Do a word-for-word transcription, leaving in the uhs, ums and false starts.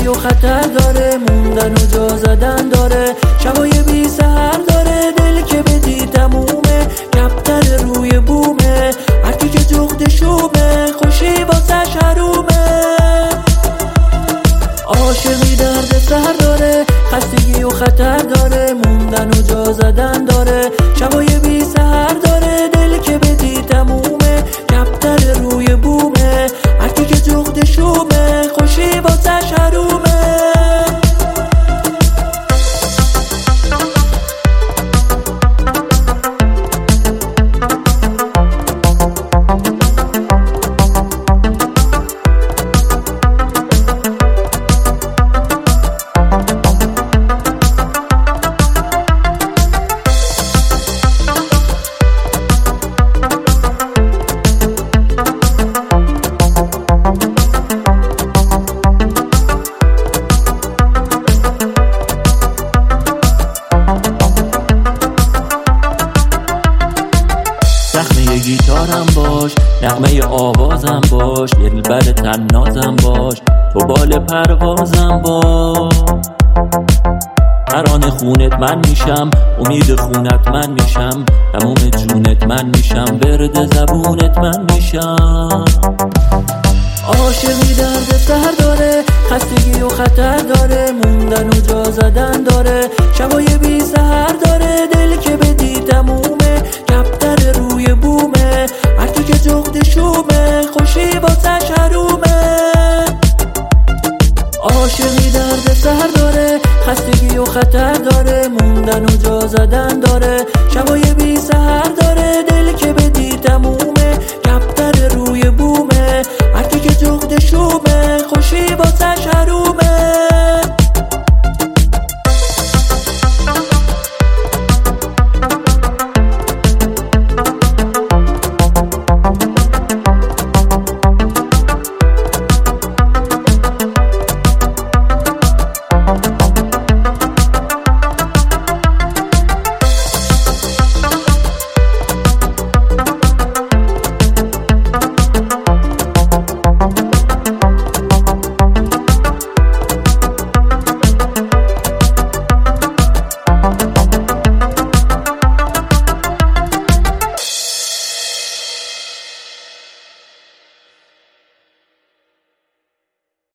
خستگی و خطر داره، موندن و جا زدن داره، شبای بی سحر داره، دل که بدی تمومه، کفتر روی بومه، هرکی که جغد شومه، خوشی واسش حرومه. عاشقی درد سر داره، خستگی و خطر داره، موندن و جا زدن داره، شبای بی سحر داره، دل که بدی تمومه، کفتر روی بومه، هرکی که جغد شومه، خوشی واسش حرومه. زخمه گیتارم باش، نغمه آوازم باش، دلبر طنازم باش، تو بال پروازم باش. ترانه خونت من میشم، امید خونت من میشم، تموم جونت من میشم، ورد زبونت من میشم. عاشقی درد سر داره، خستگی و خطر داره، موندن و جا زدن داره، شبای بی سحر داره، دل که بدی تمومه، کفتر روی بومه، هرکی که جغد شومه، خوشی واسش حرومه. عاشقی درد سر داره، خستگی و خطر داره، موندن و جا زدن داره، شبای بی سحر داره، دل که بدی تمومه، کفتر روی بومه، هرکی که جغد شومه، خوشی واسش